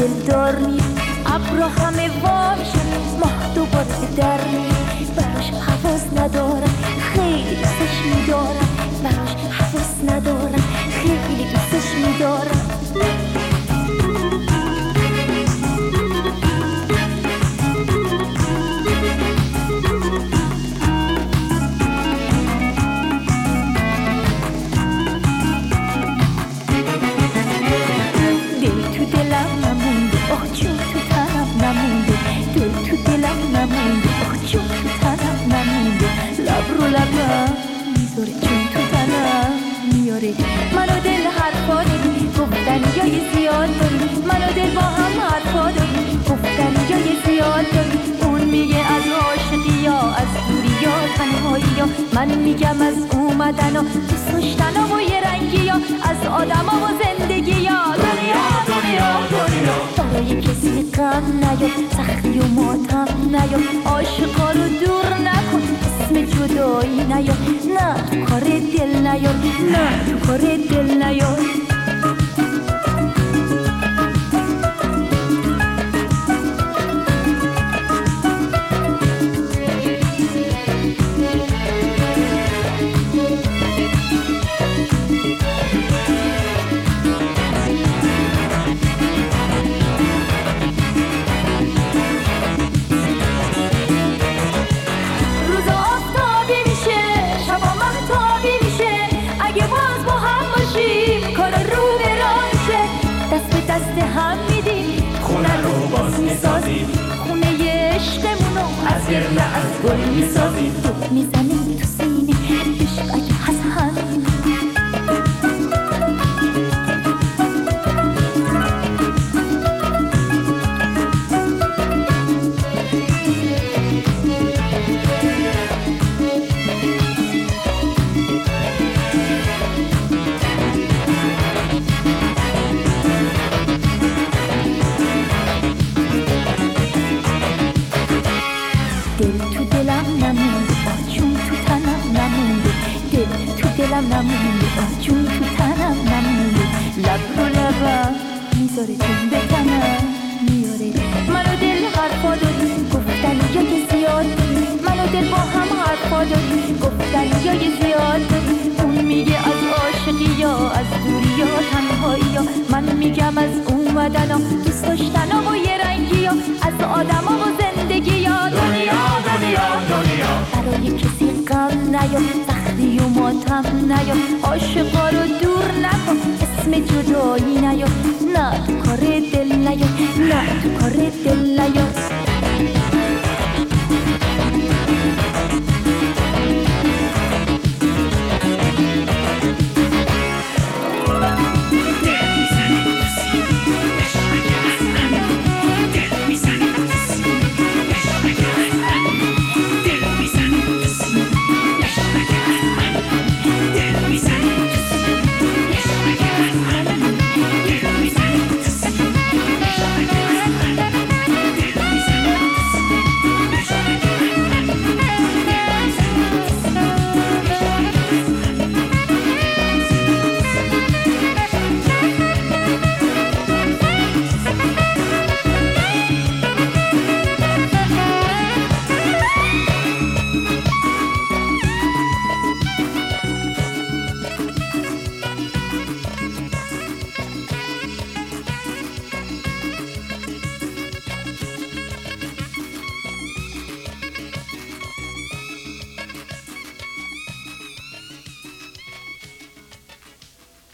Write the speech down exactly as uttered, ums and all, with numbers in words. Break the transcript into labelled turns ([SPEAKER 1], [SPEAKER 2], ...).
[SPEAKER 1] دلدار میره، ابرا همه وا میشن، ماه دوباره به در میره. براش حواس ندارم خیلی دوستش میدارم، براش حواس ندارم خیلی دوستش میدارم. منو دل حرفا داری گفتن یای زیاد داری، منو دل با هم حرفا داری گفتن یای زیاد داری. اون میگه از عاشقی یا از دوری یا تنهایی یا، من میگم از اومدن و دوست داشتن و یه رنگی یا، از آدم و زندگی یا. دنیا دنیا دنیا برای کسی غم نیا، سختی و ماتم نیا، عاشقا رو دور نکن، اسم جدایی نیا، نه تو کار دل نیا، نه تو کار دل نیا. خونه ی عشقمونو از گرنه از گل میسازیم، دو میزنیم تو سینه عشق اگه هست همین. نمونده جون تو تنم نمونده، لب رو لبم میذاره جون به تنم میاره. منو دل حرفا داری گفتن یای زیاد داری، منو دل با هم حرفا داری گفتن یای زیاد داری. اون میگه از عاشقی یا از دوری یا تنهایی یا، من میگم از اومدن و دوست داشتن و یه رنگی یا، از آدم و زندگی یا. دنیا دنیا دنیا برای کسی غم نیا، سختی و ماتم نیا، عاشقا رو دور نکن، اسم جدایی نیا، نه تو کار دل نیا، نه تو کار دل نیا.